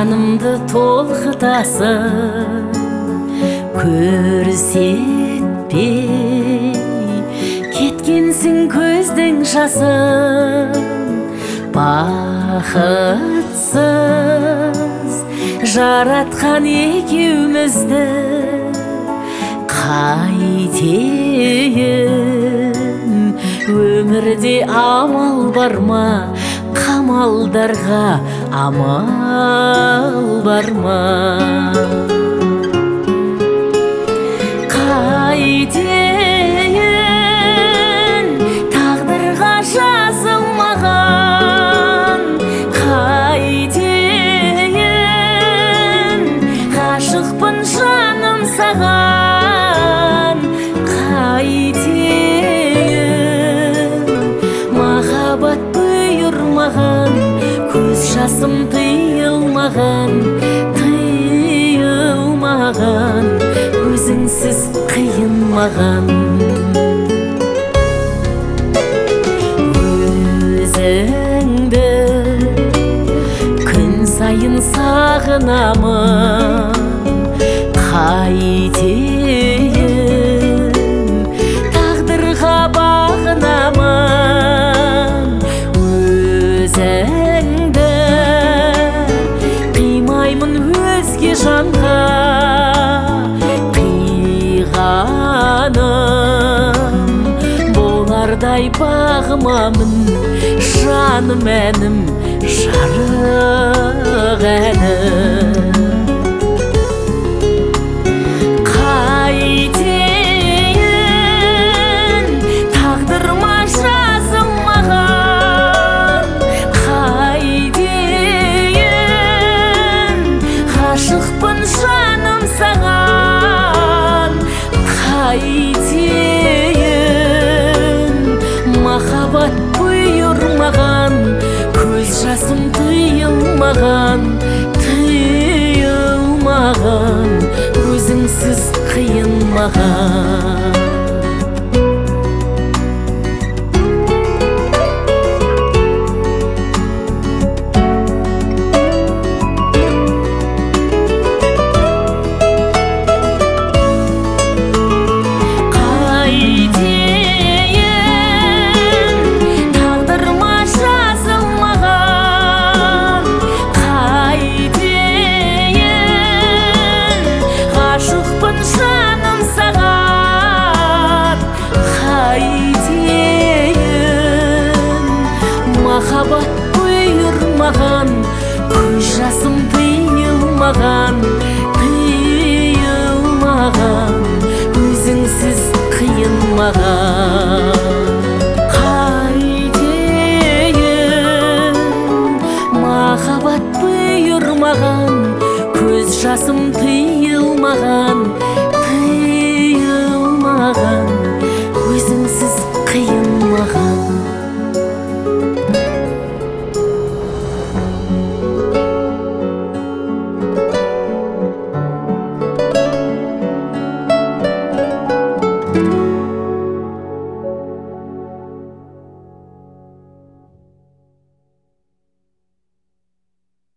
жанымды толқытасың, көрсетпей кеткенсің көздің жасын. Бақытсыз жаратқан екеумізді қайтейін, өмірде амал бар ма, қамалдарға амал бар ма? Қайтейін, тағдырға жазылмаған, қайтейін, ғашықпын жаным саған, қайтейін, махаббат бұйырмаған, көз жасым тыйылмаған, тыйылмаған, өзіңсіз қиын маған. Өзіңді күн сайын сағынамын, қайтейін, тағдырға бағынамын. Өзіңді қимаймын өзге жанға, қиғаным болардай бағымамын, жаным әнім, жарық әнім. Қайтейін, тағдырыма жазылмаған, қайтейін, ғашықпын жаным саған, қайтейін, махаббат бұйырмаған, көз жасым тыйылмаған, тыйылмаған, өзіңсіз қиын маған. Махаббат бұйырмаған, көз жасым тыйылмаған, тыйылмаған, өзіңсіз қиын маған.